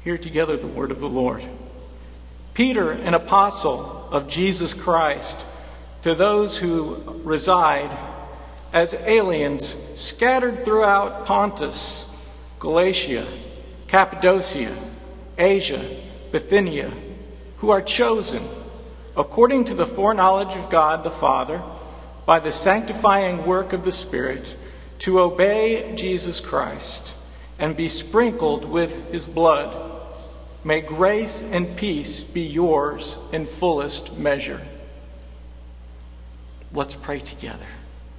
Hear together the word of the Lord. Peter, an apostle of Jesus Christ, to those who reside as aliens scattered throughout Pontus, Galatia, Cappadocia, Asia, Bithynia, who are chosen, according to the foreknowledge of God the Father, by the sanctifying work of the Spirit, to obey Jesus Christ and be sprinkled with his blood. May grace and peace be yours in fullest measure. Let's pray together.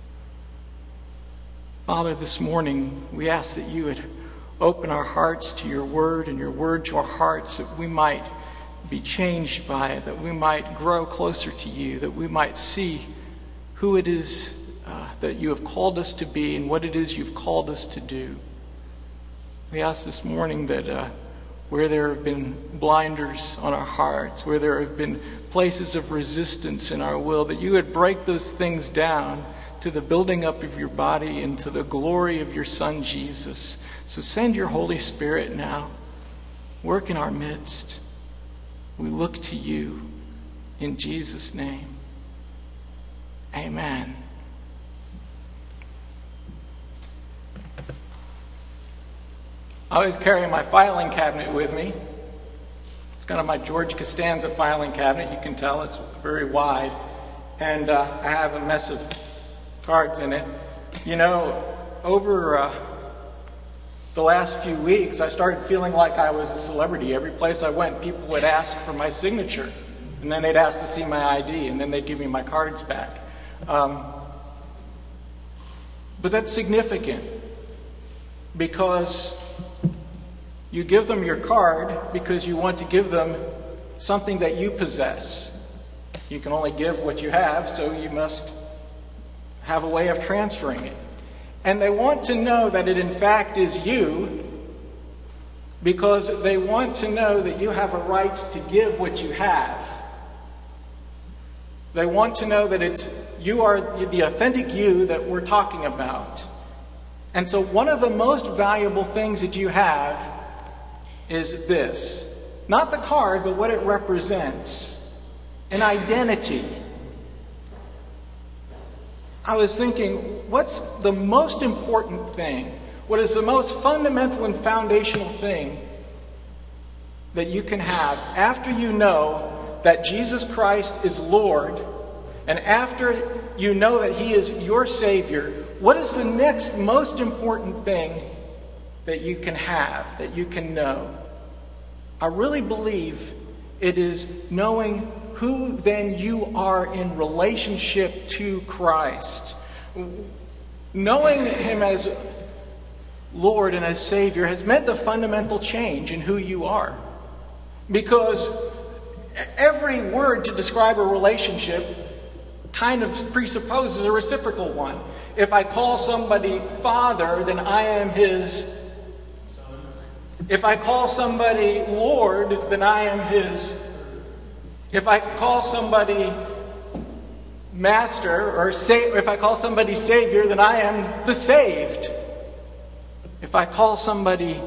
Father, this morning we ask that you would open our hearts to your word and your word to our hearts, that we might be changed by it, that we might grow closer to you, that we might see who it is that you have called us to be and what it is you've called us to do. We ask this morning that where there have been blinders on our hearts, where there have been places of resistance in our will, that you would break those things down to the building up of your body and to the glory of your Son, Jesus. So send your Holy Spirit now. Work in our midst. We look to you in Jesus' name. Amen. I always carry my filing cabinet with me. It's kind of my George Costanza filing cabinet. You can tell it's very wide. And I have a mess of cards in it. You know, over the last few weeks, I started feeling like I was a celebrity. Every place I went, people would ask for my signature. And then they'd ask to see my ID. And then they'd give me my cards back. But that's significant because you give them your card because you want to give them something that you possess. You can only give what you have, so you must have a way of transferring it. And they want to know that it in fact is you because they want to know that you have a right to give what you have. They want to know that you are the authentic you that we're talking about. And so one of the most valuable things that you have is this. Not the card, but what it represents. An identity. I was thinking, what's the most important thing? What is the most fundamental and foundational thing that you can have after you know that Jesus Christ is Lord, and after you know that he is your Savior? What is the next most important thing that you can have, that you can know? I really believe it is knowing who then you are in relationship to Christ. Knowing him as Lord and as Savior has meant a fundamental change in who you are. Because every word to describe a relationship kind of presupposes a reciprocal one. If I call somebody Father, then I am his Son. If I call somebody Lord, then I am his. If I call somebody Master, or if I call somebody Savior, then I am the saved. If I call somebody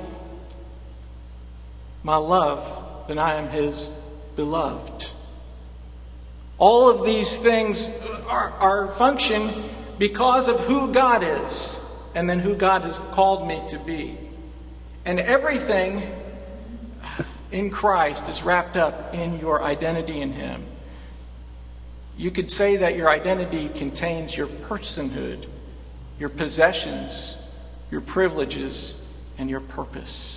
my love, then I am his beloved. All of these things are function because of who God is, and then who God has called me to be. And everything in Christ is wrapped up in your identity in him. You could say that your identity contains your personhood, your possessions, your privileges, and your purpose.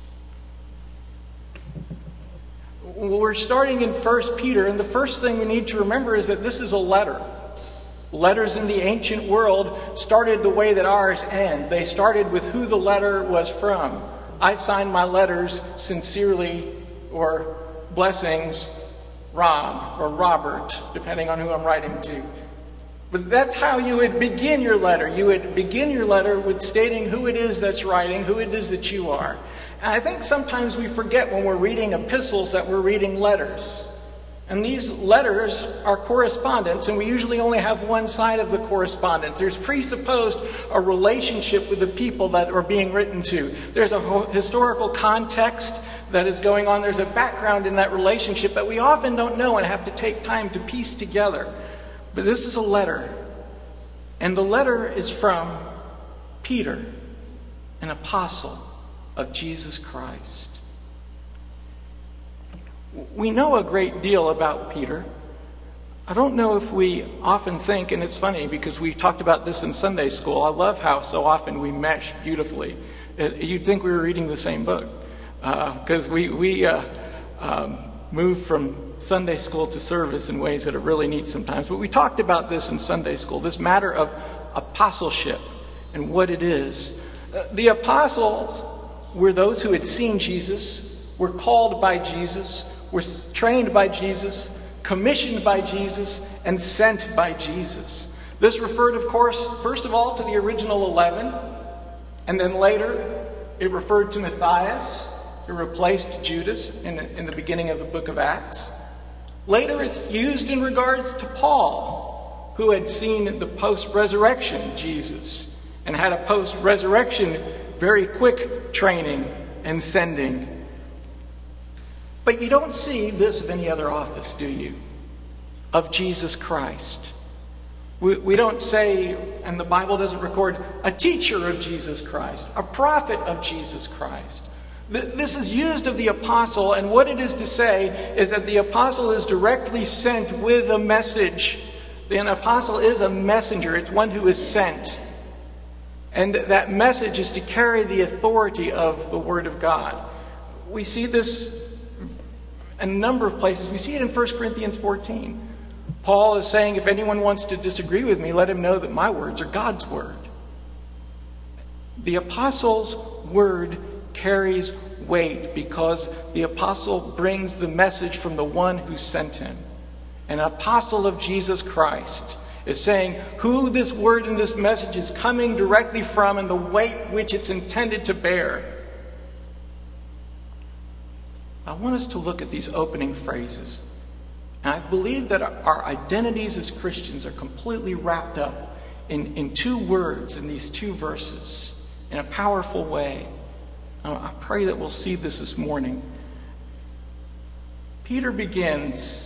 We're starting in 1 Peter, and the first thing we need to remember is that this is a letter. Letters in the ancient world started the way that ours end. They started with who the letter was from. I sign my letters sincerely, or blessings, Rob or Robert, depending on who I'm writing to. But that's how you would begin your letter. You would begin your letter with stating who it is that's writing, who it is that you are. And I think sometimes we forget when we're reading epistles that we're reading letters. And these letters are correspondence, and we usually only have one side of the correspondence. There's presupposed a relationship with the people that are being written to. There's a historical context. that is going on. There's a background in that relationship that we often don't know and have to take time to piece together. But this is a letter. And the letter is from Peter, an apostle of Jesus Christ. We know a great deal about Peter. I don't know if we often think, and it's funny because we talked about this in Sunday school. I love how so often we mesh beautifully. You'd think we were reading the same book because we move from Sunday school to service in ways that are really neat sometimes. But we talked about this in Sunday school, this matter of apostleship and what it is. The apostles were those who had seen Jesus, were called by Jesus, were trained by Jesus, commissioned by Jesus, and sent by Jesus. This referred, of course, first of all to the original 11, and then later it referred to Matthias, who replaced Judas in the beginning of the book of Acts. Later it's used in regards to Paul, who had seen the post-resurrection Jesus and had a post-resurrection very quick training and sending. But you don't see this of any other office, do you? Of Jesus Christ. We don't say, and the Bible doesn't record, a teacher of Jesus Christ, a prophet of Jesus Christ. This is used of the apostle, and what it is to say is that the apostle is directly sent with a message. An apostle is a messenger. It's one who is sent. And that message is to carry the authority of the Word of God. We see this in a number of places. We see it in 1 Corinthians 14. Paul is saying, if anyone wants to disagree with me, let him know that my words are God's word. The apostle's word carries weight because the apostle brings the message from the one who sent him. An apostle of Jesus Christ is saying who this word and this message is coming directly from and the weight which it's intended to bear. I want us to look at these opening phrases. And I believe that our identities as Christians are completely wrapped up in two words in these two verses in a powerful way. I pray that we'll see this morning. Peter begins,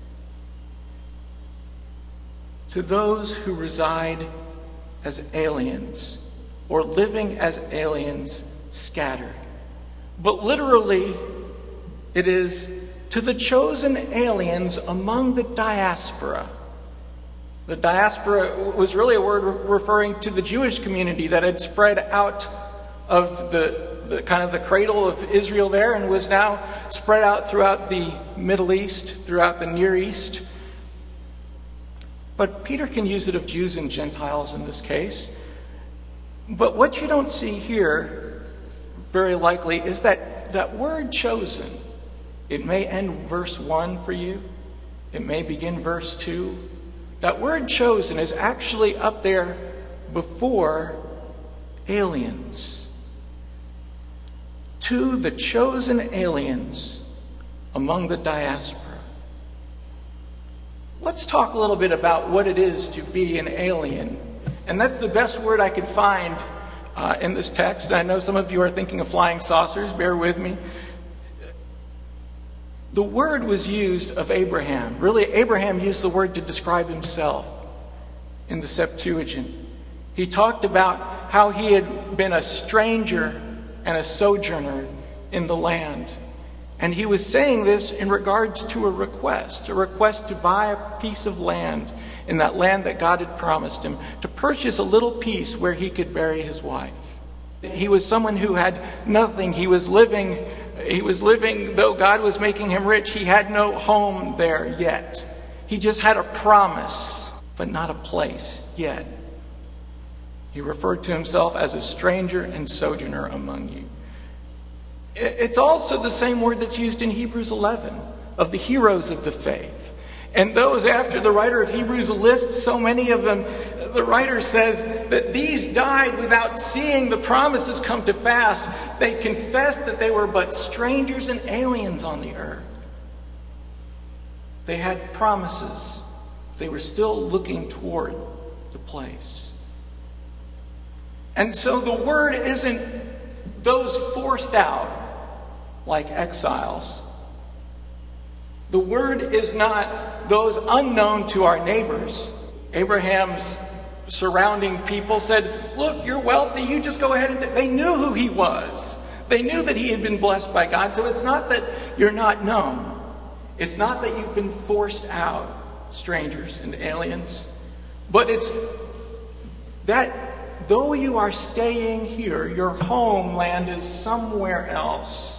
to those who reside as aliens or living as aliens scattered. But literally, it is to the chosen aliens among the diaspora. The diaspora was really a word referring to the Jewish community that had spread out of the kind of the cradle of Israel there and was now spread out throughout the Middle East, throughout the Near East. But Peter can use it of Jews and Gentiles in this case. But what you don't see here, very likely, is that word chosen. It may end verse 1 for you. It may begin verse 2. That word chosen is actually up there before aliens. To the chosen aliens among the diaspora. Let's talk a little bit about what it is to be an alien. And that's the best word I could find in this text. I know some of you are thinking of flying saucers. Bear with me. The word was used of Abraham. Really, Abraham used the word to describe himself in the Septuagint. He talked about how he had been a stranger and a sojourner in the land. And he was saying this in regards to a request to buy a piece of land in that land that God had promised him, to purchase a little piece where he could bury his wife. He was someone who had nothing. He was living, though God was making him rich, he had no home there yet. He just had a promise, but not a place yet. He referred to himself as a stranger and sojourner among you. It's also the same word that's used in Hebrews 11 of the heroes of the faith. And those after the writer of Hebrews lists so many of them, the writer says that these died without seeing the promises come to pass. They confessed that they were but strangers and aliens on the earth. They had promises. They were still looking toward the place. And so the word isn't those forced out. like exiles. The word is not those unknown to our neighbors. Abraham's surrounding people said, look, you're wealthy, you just go ahead and they knew who he was. They knew that he had been blessed by God. So it's not that you're not known. It's not that you've been forced out, strangers and aliens. But it's that though you are staying here, your homeland is somewhere else.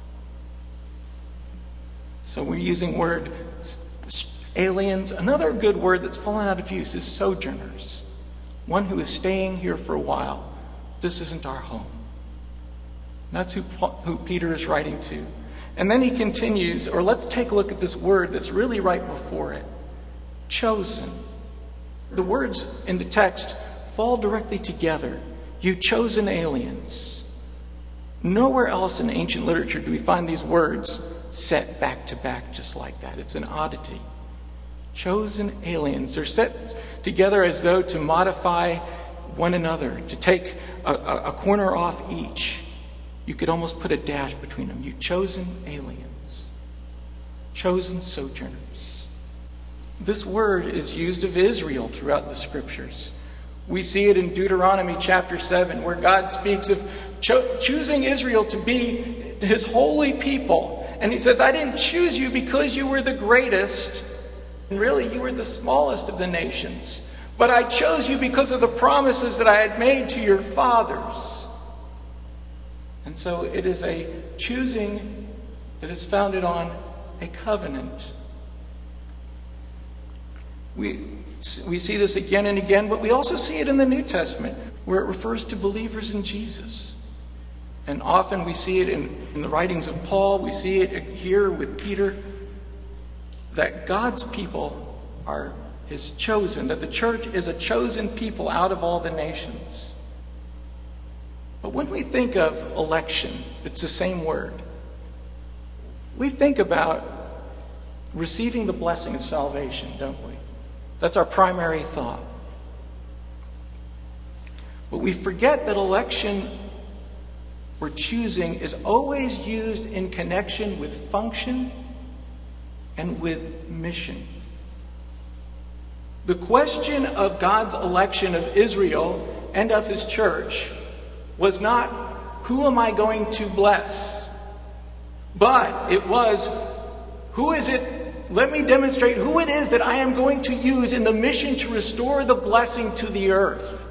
So we're using word aliens. Another good word that's fallen out of use is sojourners. One who is staying here for a while. This isn't our home. That's who Peter is writing to. And then he continues, or let's take a look at this word that's really right before it. Chosen. The words in the text fall directly together. You chosen aliens. Nowhere else in ancient literature do we find these words set back to back just like that. It's an oddity. Chosen aliens. They're set together as though to modify one another, to take a corner off each. You could almost put a dash between them. You chosen aliens. Chosen sojourners. This word is used of Israel throughout the scriptures. We see it in Deuteronomy chapter 7, where God speaks of choosing Israel to be his holy people. And he says, I didn't choose you because you were the greatest. And really, you were the smallest of the nations. But I chose you because of the promises that I had made to your fathers. And so it is a choosing that is founded on a covenant. We see this again and again, but we also see it in the New Testament, where it refers to believers in Jesus. And often we see it in the writings of Paul, we see it here with Peter, that God's people are his chosen, that the church is a chosen people out of all the nations. But when we think of election, it's the same word. We think about receiving the blessing of salvation, don't we? That's our primary thought. But we forget that election or choosing is always used in connection with function and with mission. The question of God's election of Israel and of his church was not, who am I going to bless? But it was, who is it? Let me demonstrate who it is that I am going to use in the mission to restore the blessing to the earth.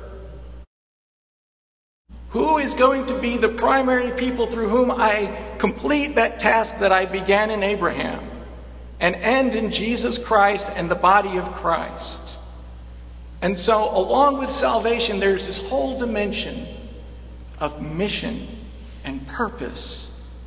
Who is going to be the primary people through whom I complete that task that I began in Abraham and end in Jesus Christ and the body of Christ? And so along with salvation, there's this whole dimension of mission and purpose.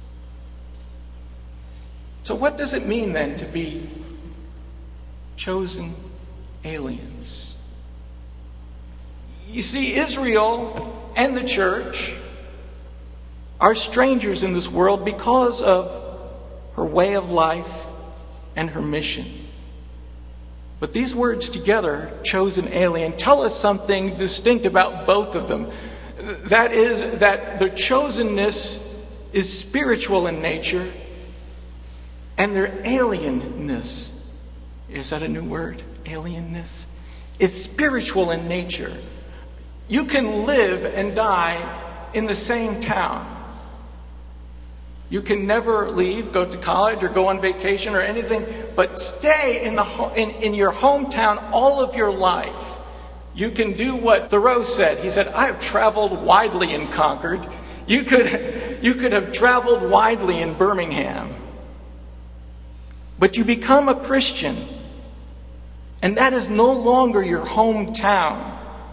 So what does it mean then to be chosen aliens? You see, Israel and the church are strangers in this world because of her way of life and her mission. But these words together, chosen alien, tell us something distinct about both of them. That is, that their chosenness is spiritual in nature, and their alienness, is that a new word? Alienness? Is spiritual in nature. You can live and die in the same town. You can never leave, go to college or go on vacation or anything, but stay in your hometown all of your life. You can do what Thoreau said. He said, I have traveled widely and conquered. You could have traveled widely in Birmingham. But you become a Christian, and that is no longer your hometown.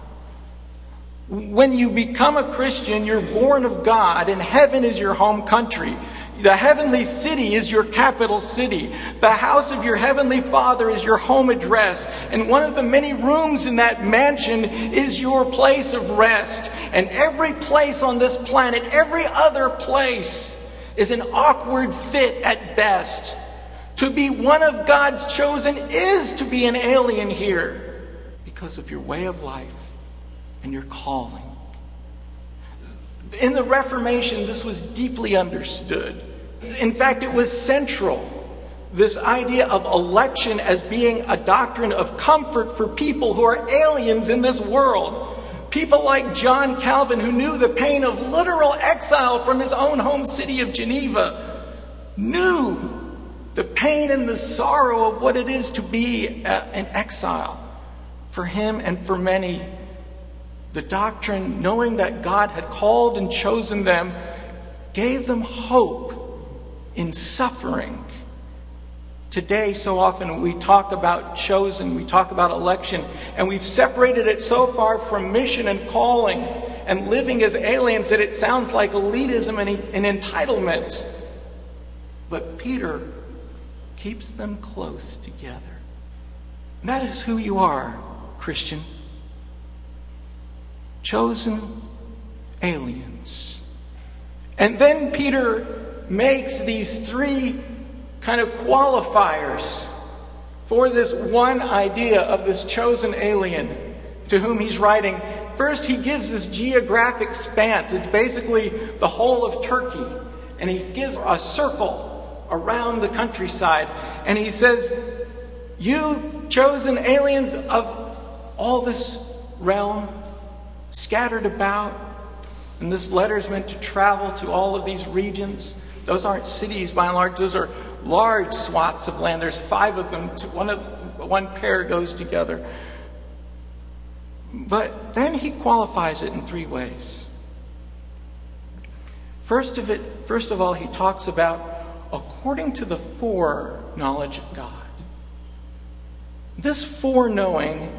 When you become a Christian, you're born of God, and heaven is your home country. The heavenly city is your capital city. The house of your heavenly Father is your home address. And one of the many rooms in that mansion is your place of rest. And every place on this planet, every other place, is an awkward fit at best. To be one of God's chosen is to be an alien here because of your way of life and your calling. In the Reformation, this was deeply understood. In fact, it was central. This idea of election as being a doctrine of comfort for people who are aliens in this world. People like John Calvin, who knew the pain of literal exile from his own home city of Geneva, knew the pain and the sorrow of what it is to be an exile. For him and for many, the doctrine, knowing that God had called and chosen them, gave them hope in suffering. Today, so often we talk about chosen, we talk about election, and we've separated it so far from mission and calling and living as aliens that it sounds like elitism and entitlement. But Peter keeps them close together. And that is who you are, Christian. Chosen aliens. And then Peter makes these three kind of qualifiers for this one idea of this chosen alien to whom he's writing. First, he gives this geographic span. It's basically the whole of Turkey. And he gives a circle around the countryside. And he says, you chosen aliens of all this realm, scattered about. And this letter is meant to travel to all of these regions. Those aren't cities by and large. Those are large swaths of land. There's 5 of them. One pair goes together. But then he qualifies it in 3 ways. First of all, he talks about according to the foreknowledge of God. This foreknowing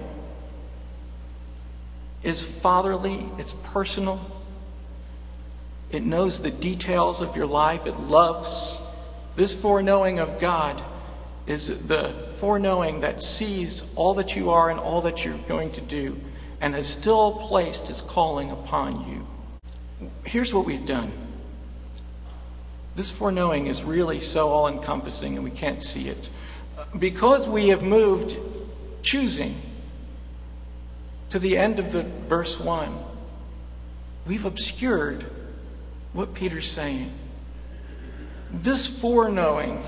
is fatherly, it's personal. It knows the details of your life. It loves. This foreknowing of God is the foreknowing that sees all that you are and all that you're going to do and has still placed his calling upon you. Here's what we've done. This foreknowing is really so all-encompassing and we can't see it. Because we have moved choosing to the end of the verse 1, we've obscured what Peter's saying. This foreknowing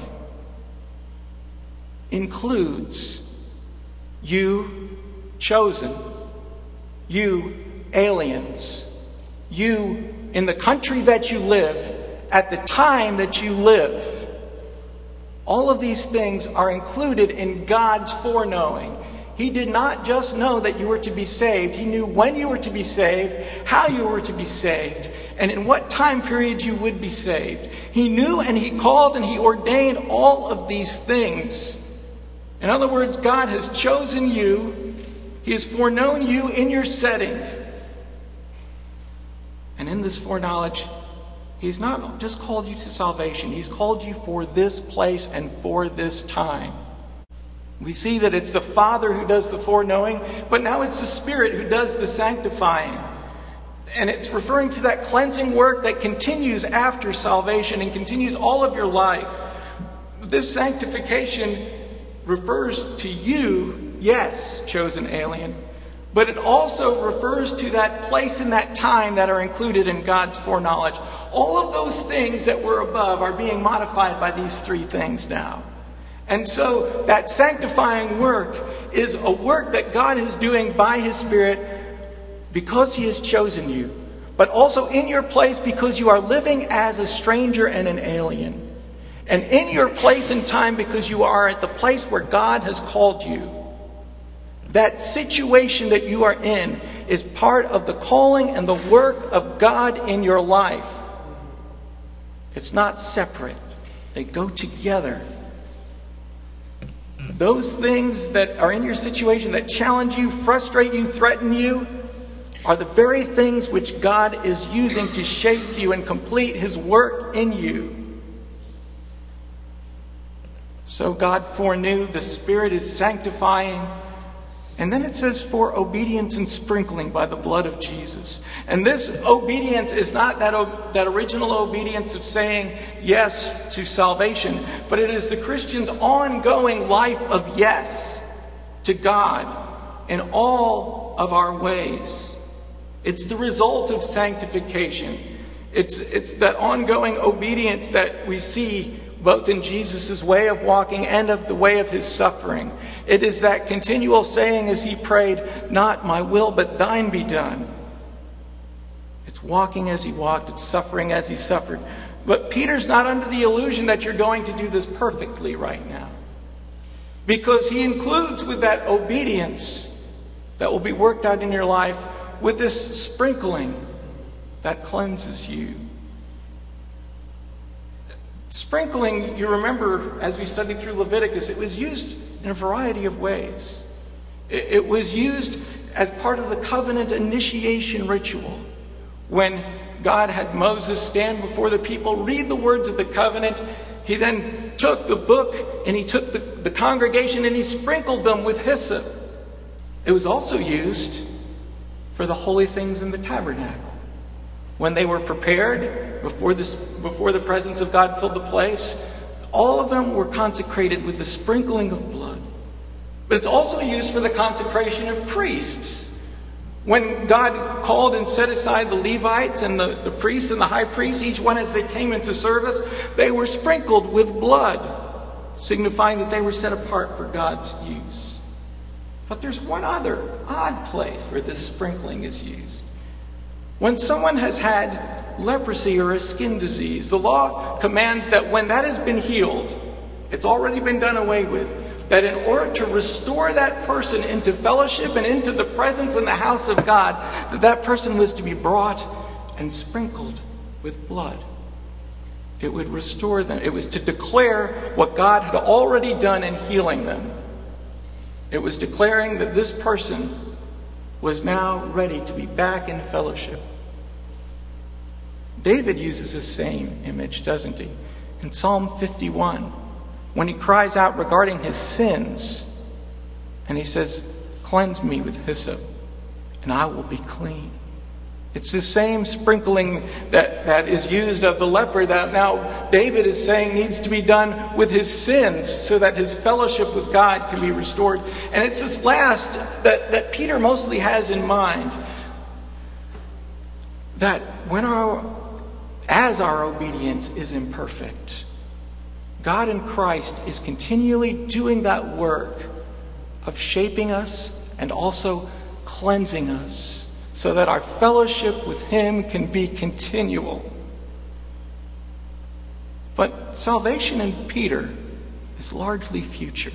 includes you chosen, you aliens, you in the country that you live, at the time that you live. All of these things are included in God's foreknowing. He did not just know that you were to be saved. He knew when you were to be saved, how you were to be saved, and in what time period you would be saved. He knew and he called and he ordained all of these things. In other words, God has chosen you. He has foreknown you in your setting. And in this foreknowledge, he's not just called you to salvation. He's called you for this place and for this time. We see that it's the Father who does the foreknowing, but now it's the Spirit who does the sanctifying. And it's referring to that cleansing work that continues after salvation and continues all of your life. This sanctification refers to you, yes, chosen alien, but it also refers to that place and that time that are included in God's foreknowledge. All of those things that were above are being modified by these 3 things now. And so that sanctifying work is a work that God is doing by His Spirit because He has chosen you, but also in your place because you are living as a stranger and an alien. And in your place and time because you are at the place where God has called you. That situation that you are in is part of the calling and the work of God in your life. It's not separate. They go together. Those things that are in your situation that challenge you, frustrate you, threaten you, are the very things which God is using to shape you and complete His work in you. So God foreknew, the Spirit is sanctifying. And then it says for obedience and sprinkling by the blood of Jesus. And this obedience is not that original obedience of saying yes to salvation, but it is the Christian's ongoing life of yes to God in all of our ways. It's the result of sanctification. It's that ongoing obedience that we see both in Jesus' way of walking and of the way of his suffering. It is that continual saying as he prayed, "Not my will, but thine be done." It's walking as he walked. It's suffering as he suffered. But Peter's not under the illusion that you're going to do this perfectly right now. Because he includes with that obedience that will be worked out in your life with this sprinkling that cleanses you. Sprinkling, you remember as we studied through Leviticus, it was used in a variety of ways. It was used as part of the covenant initiation ritual. When God had Moses stand before the people, read the words of the covenant, he then took the book and he took the congregation and he sprinkled them with hyssop. It was also used for the holy things in the tabernacle. When they were prepared before the presence of God filled the place, all of them were consecrated with the sprinkling of blood. But it's also used for the consecration of priests. When God called and set aside the Levites and the priests and the high priests, each one as they came into service, they were sprinkled with blood, signifying that they were set apart for God's use. But there's one other odd place where this sprinkling is used. When someone has had leprosy or a skin disease, the law commands that when that has been healed, it's already been done away with, that in order to restore that person into fellowship and into the presence in the house of God, that person was to be brought and sprinkled with blood. It would restore them. It was to declare what God had already done in healing them. It was declaring that this person was now ready to be back in fellowship. David uses the same image, doesn't he? In Psalm 51, when he cries out regarding his sins, and he says, "Cleanse me with hyssop, and I will be clean." It's the same sprinkling that is used of the leper that now David is saying needs to be done with his sins so that his fellowship with God can be restored. And it's this last that Peter mostly has in mind, that as our obedience is imperfect, God in Christ is continually doing that work of shaping us and also cleansing us so that our fellowship with him can be continual. But salvation in Peter is largely future.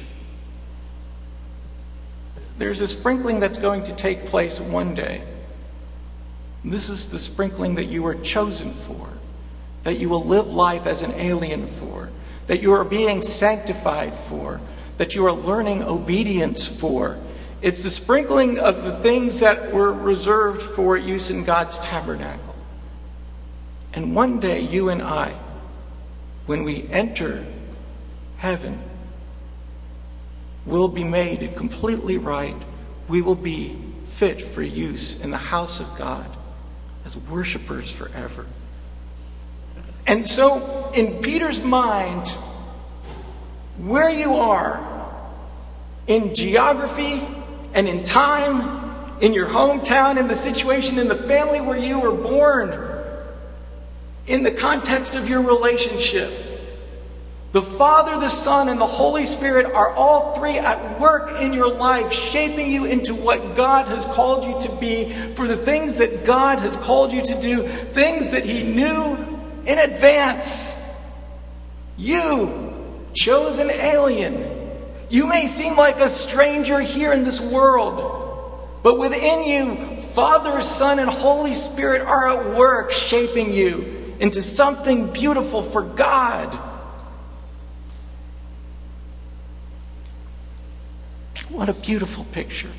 There's a sprinkling that's going to take place one day. This is the sprinkling that you are chosen for, that you will live life as an alien for, that you are being sanctified for, that you are learning obedience for. It's the sprinkling of the things that were reserved for use in God's tabernacle. And one day you and I, when we enter heaven, will be made completely right. We will be fit for use in the house of God as worshipers forever. And so, in Peter's mind, where you are in geography and in time, in your hometown, in the situation, in the family where you were born, in the context of your relationship, the Father, the Son, and the Holy Spirit are all three at work in your life, shaping you into what God has called you to be, for the things that God has called you to do, things that He knew in advance. You, chosen alien, you may seem like a stranger here in this world, but within you, Father, Son, and Holy Spirit are at work shaping you into something beautiful for God. What a beautiful picture.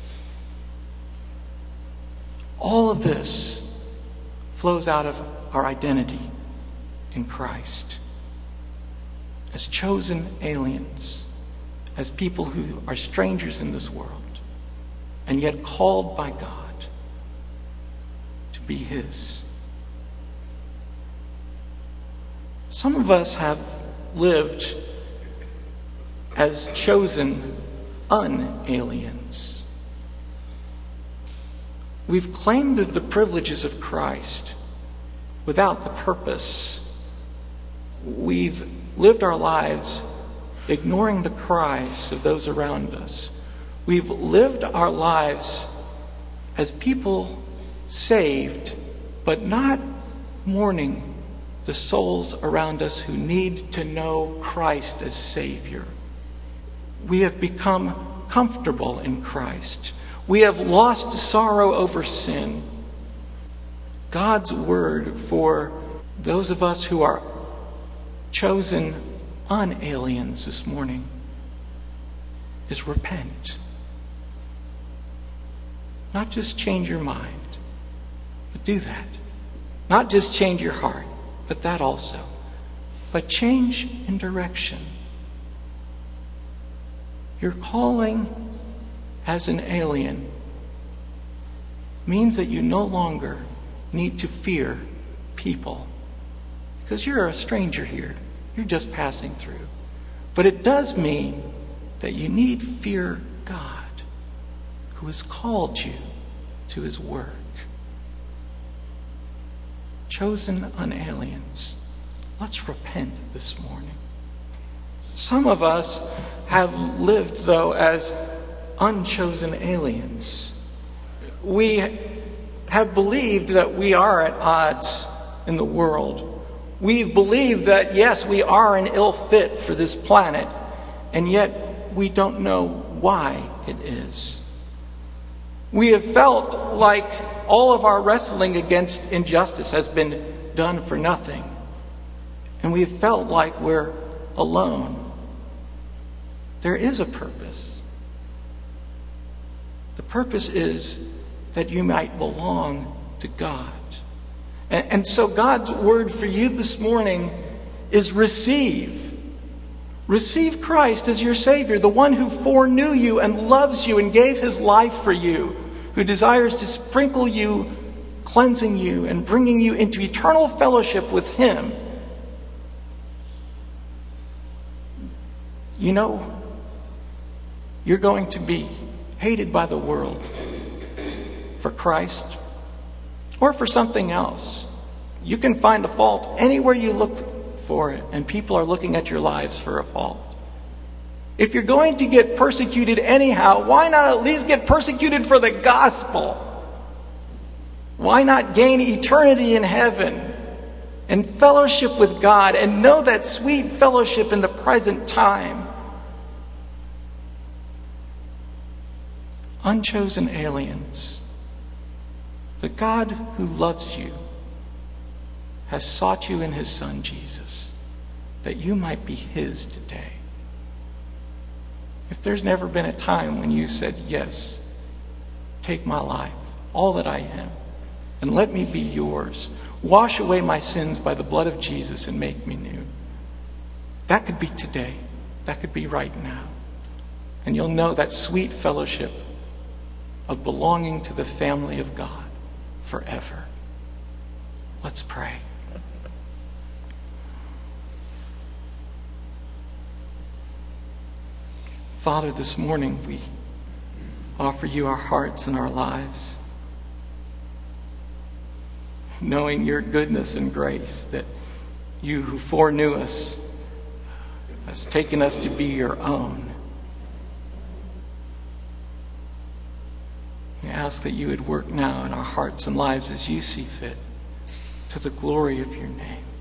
All of this flows out of our identity in Christ. As chosen aliens, as people who are strangers in this world, and yet called by God to be His. Some of us have lived as chosen un-aliens. We've claimed the privileges of Christ. without the purpose. We've lived our lives ignoring the cries of those around us. We've lived our lives as people saved, but not mourning the souls around us who need to know Christ as Savior. We have become comfortable in Christ. We have lost sorrow over sin. God's word for those of us who are chosen unaliens this morning is repent. Not just change your mind, but do that. Not just change your heart, but that also. But change in direction. Your calling as an alien means that you no longer need to fear people, because you're a stranger here. You're just passing through. But it does mean that you need fear God, who has called you to his work. Chosen unaliens, let's repent this morning. Some of us have lived, though, as unchosen aliens. We have believed that we are at odds in the world. We've believed that, yes, we are an ill fit for this planet, and yet we don't know why it is. We have felt like all of our wrestling against injustice has been done for nothing, and we've felt like we're alone. There is a purpose. The purpose is that you might belong to God. And so God's word for you this morning is receive. Receive Christ as your Savior, the one who foreknew you and loves you and gave his life for you, who desires to sprinkle you, cleansing you, and bringing you into eternal fellowship with him. You know, you're going to be hated by the world for Christ or for something else. You can find a fault anywhere you look for it, and people are looking at your lives for a fault. If you're going to get persecuted anyhow, why not at least get persecuted for the gospel? Why not gain eternity in heaven and fellowship with God and know that sweet fellowship in the present time? Unchosen aliens, the God who loves you has sought you in his Son Jesus, that you might be his today. If there's never been a time when you said, yes, take my life, all that I am, and let me be yours, wash away my sins by the blood of Jesus and make me new, that could be today. That could be right now. And you'll know that sweet fellowship of belonging to the family of God forever. Let's pray. Father, this morning we offer you our hearts and our lives, knowing your goodness and grace, that you who foreknew us has taken us to be your own. We ask that you would work now in our hearts and lives as you see fit, to the glory of your name.